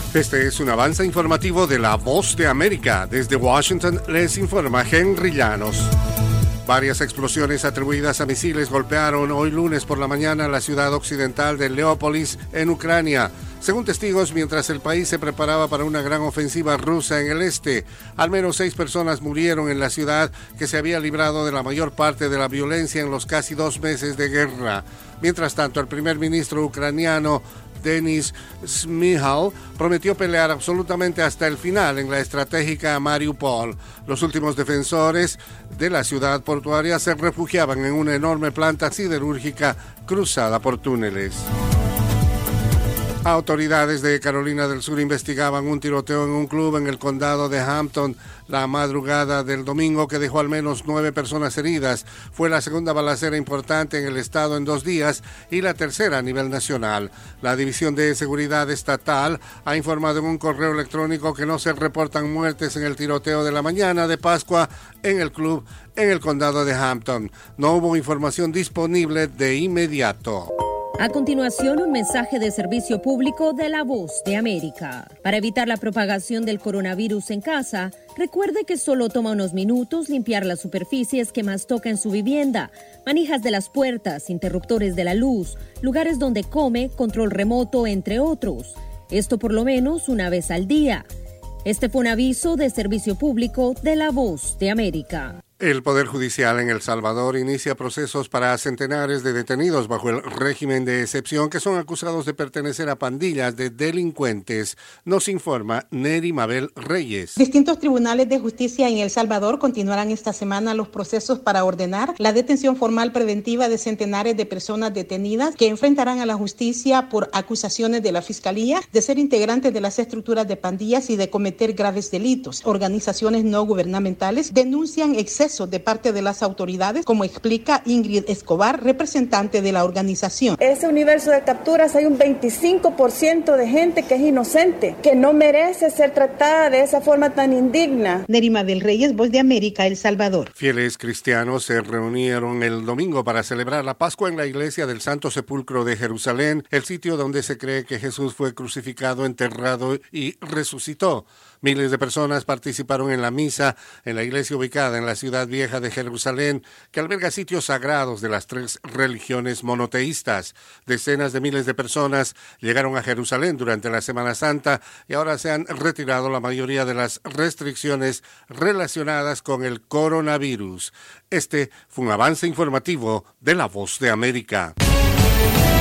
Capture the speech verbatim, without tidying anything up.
Este es un avance informativo de La Voz de América. Desde Washington les informa Henry Llanos. Varias explosiones atribuidas a misiles golpearon hoy lunes por la mañana la ciudad occidental de Leópolis, en Ucrania. Según testigos, mientras el país se preparaba para una gran ofensiva rusa en el este, al menos seis personas murieron en la ciudad, que se había librado de la mayor parte de la violencia en los casi dos meses de guerra. Mientras tanto, el primer ministro ucraniano Denis Shmyhal prometió pelear absolutamente hasta el final en la estratégica Mariupol. Los últimos defensores de la ciudad portuaria se refugiaban en una enorme planta siderúrgica cruzada por túneles. Autoridades de Carolina del Sur investigaban un tiroteo en un club en el condado de Hampton la madrugada del domingo que dejó al menos nueve personas heridas. Fue la segunda balacera importante en el estado en dos días y la tercera a nivel nacional. La División de Seguridad Estatal ha informado en un correo electrónico que no se reportan muertes en el tiroteo de la mañana de Pascua en el club en el condado de Hampton. No hubo información disponible de inmediato. A continuación, un mensaje de servicio público de La Voz de América. Para evitar la propagación del coronavirus en casa, recuerde que solo toma unos minutos limpiar las superficies que más toca en su vivienda, manijas de las puertas, interruptores de la luz, lugares donde come, control remoto, entre otros. Esto por lo menos una vez al día. Este fue un aviso de servicio público de La Voz de América. El Poder Judicial en El Salvador inicia procesos para centenares de detenidos bajo el régimen de excepción que son acusados de pertenecer a pandillas de delincuentes. Nos informa Neri Mabel Reyes. Distintos tribunales de justicia en El Salvador continuarán esta semana los procesos para ordenar la detención formal preventiva de centenares de personas detenidas que enfrentarán a la justicia por acusaciones de la Fiscalía de ser integrantes de las estructuras de pandillas y de cometer graves delitos. Organizaciones no gubernamentales denuncian excesos de parte de las autoridades, como explica Ingrid Escobar, representante de la organización. Ese universo de capturas hay un veinticinco por ciento de gente que es inocente, que no merece ser tratada de esa forma tan indigna. Nerima del Reyes, Voz de América, El Salvador. Fieles cristianos se reunieron el domingo para celebrar la Pascua en la iglesia del Santo Sepulcro de Jerusalén, el sitio donde se cree que Jesús fue crucificado, enterrado y resucitó. Miles de personas participaron en la misa en la iglesia ubicada en la ciudad vieja de Jerusalén, que alberga sitios sagrados de las tres religiones monoteístas. Decenas de miles de personas llegaron a Jerusalén durante la Semana Santa y ahora se han retirado la mayoría de las restricciones relacionadas con el coronavirus. Este fue un avance informativo de La Voz de América.